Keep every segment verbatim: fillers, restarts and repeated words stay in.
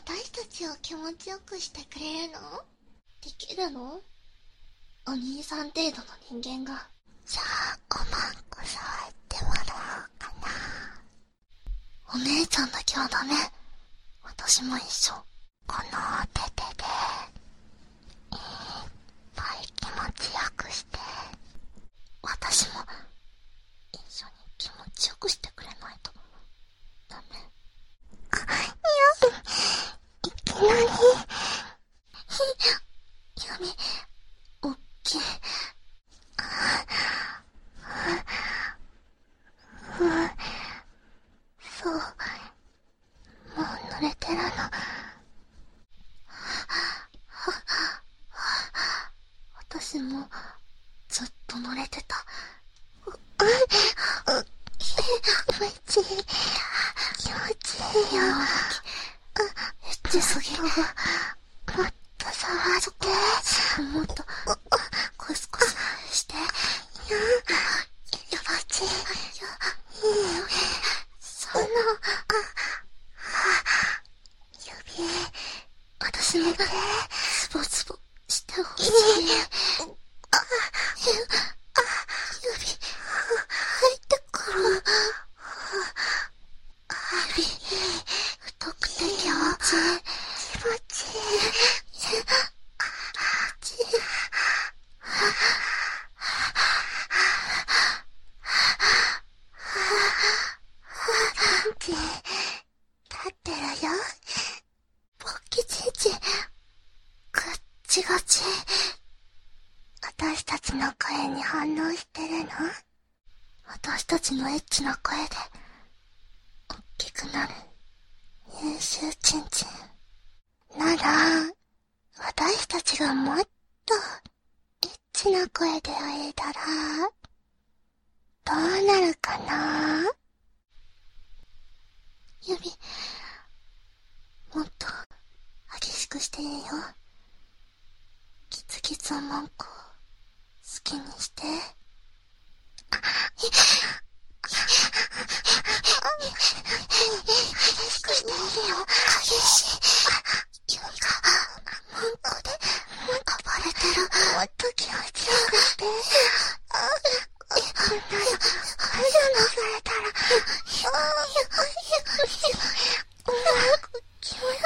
私たちを気持ちよくしてくれるの？できるの？お兄さん程度の人間が。 じゃあごまんこ触ってもらおうかな。 お姉ちゃんだけはダメ。私も一緒。 このお手手でいっぱい気持ちよくして。 私も一緒に気持ちよくしてくれないとダメ。 あ、いや、いきなり闇おっきい。 うん、そう、もう濡れてるの。 私もずっと濡れてた。 気持ちいい、気持ちいいよ。 エッチすぎる。 もっと触って、 もっとコスコスして。 いや、気持ちいい。いいよ。 そんな指、 私もズボズボしてほしい。指入ってくる。指太くて気持ちいい。 気持ちいい。ちんちん立ってるよ。 ポッキチンチンガッチガチ。 私たちの声に反応してるの？ 私たちのエッチな声で大きくなる優秀チンチン。 なら私たちがもっとエッチな声で会えたらどうなるかな？ 指もっと激しくしていいよ。キツキツおまんこ好きにして。 激しくしていいよ。 激しい。指がマンコでなんかバレてる。 もっと気持ちよくして。こんなの、こんなのされたら気持ちよ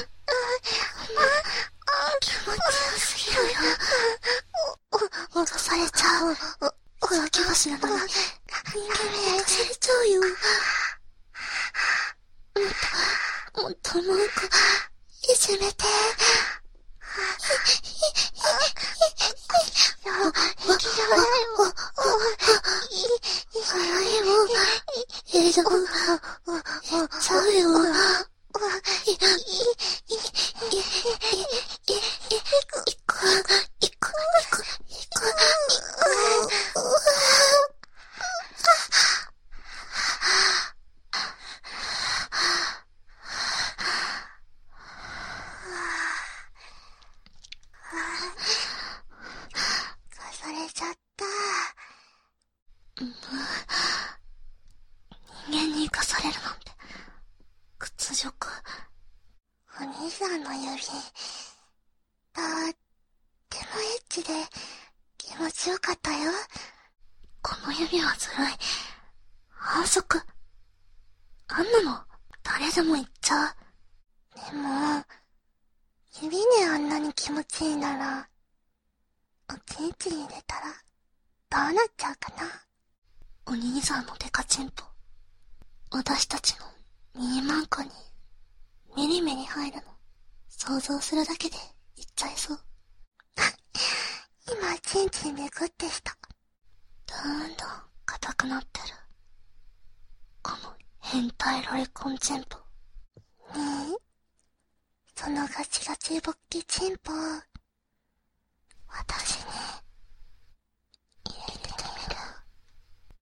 すぎるよ。お、脅されちゃう。浮気は知らない。人間に脅されちゃうよ。もっと、もっとマンコいじめて。ええじゃん。えっちゃうよ。い、い、い、い、い、い、い、いく、いく、いく、いく、 それちゃった。 人間に生かされるなんて屈辱。 お兄さんの指、とってもエッチで気持ちよかったよ。 この指はずるい。反則。あんなの誰でも言っちゃう。 でも指であんなに気持ちいいならおちんちん入れたらどうなっちゃうかな。 お兄さんのデカチンポ、私たちのミニマンコにメリメリ入るの想像するだけで言っちゃいそう。 今ちんちんめくってした。 どんどん硬くなってる。この変態ロリコンチンポ。 ねえ、そのガチガチ勃起チンポ私に